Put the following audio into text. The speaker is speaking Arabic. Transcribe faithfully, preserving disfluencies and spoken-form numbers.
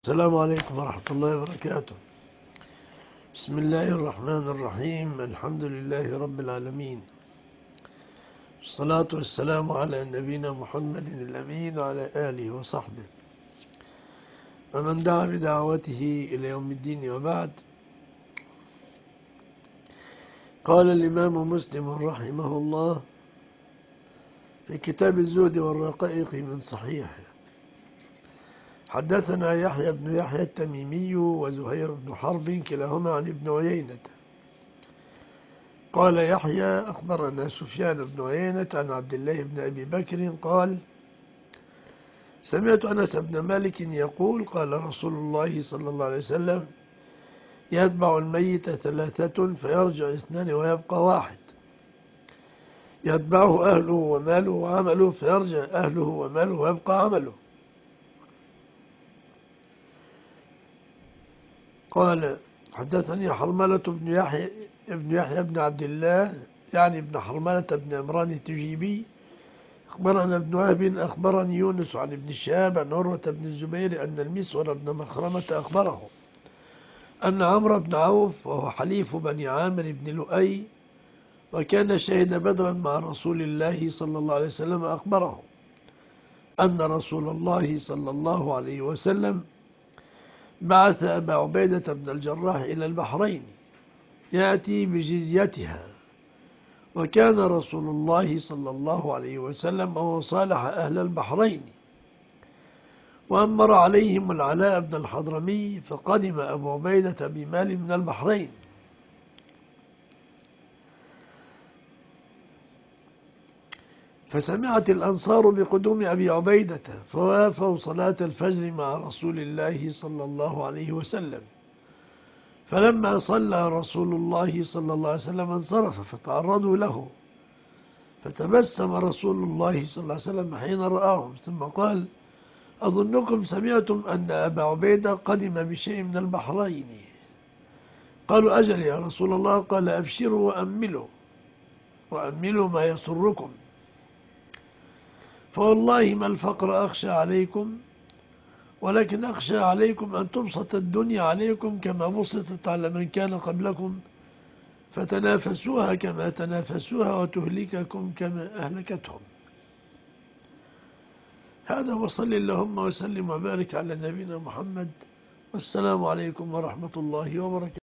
السلام عليكم ورحمة الله وبركاته. بسم الله الرحمن الرحيم. الحمد لله رب العالمين، الصلاة والسلام على نبينا محمد الأمين وعلى آله وصحبه ومن دعا بدعوته إلى يوم الدين، وبعد. قال الإمام مسلم رحمه الله في كتاب الزهد والرقائق من صحيحه: حدثنا يحيى بن يحيى التميمي وزهير بن حرب كلاهما عن ابن عيينة. قال يحيى: أخبرنا سفيان بن عيينة عن عبد الله بن أبي بكر قال: سمعت أنس بن مالك يقول: قال رسول الله صلى الله عليه وسلم: يتبع الميت ثلاثة فيرجع اثنان ويبقى واحد، يتبعه أهله وماله وعمله فيرجع أهله وماله ويبقى عمله. قال: حدثني حرملة بن يحيى ابن يحيى بن عبد الله، يعني ابن حرملة بن عمران التجيبي. أخبرنا ابن وهب أخبرني يونس عن ابن شهاب عن عروة بن الزبير أن المسور بن مخرمة أخبره أن عمرو بن عوف وهو حليف بني عامر بن لؤي وكان شهد بدرا مع رسول الله صلى الله عليه وسلم أخبره أن رسول الله صلى الله عليه وسلم بعث أبا عبيدة بن الجراح إلى البحرين يأتي بجزيتها، وكان رسول الله صلى الله عليه وسلم وصالح أهل البحرين وأمر عليهم العلاء بن الحضرمي، فقدم أبو عبيدة بمال من البحرين. فسمعت الأنصار بقدوم أبي عبيدة فوافوا صلاة الفجر مع رسول الله صلى الله عليه وسلم، فلما صلى رسول الله صلى الله عليه وسلم انصرف فتعرضوا له، فتبسم رسول الله صلى الله عليه وسلم حين رآهم ثم قال: أظنكم سمعتم أن أبا عبيدة قدم بشيء من البحرين. قالوا: أجل يا رسول الله. قال: أبشروا وأملوا وأملوا ما يسركم، فوالله ما الفقر أخشى عليكم، ولكن أخشى عليكم أن تبسط الدنيا عليكم كما بسطت على من كان قبلكم، فتنافسوها كما تنافسوها وتهلككم كما أهلكتهم. هذا، وصل اللهم وسلم وبارك على نبينا محمد، والسلام عليكم ورحمة الله وبركاته.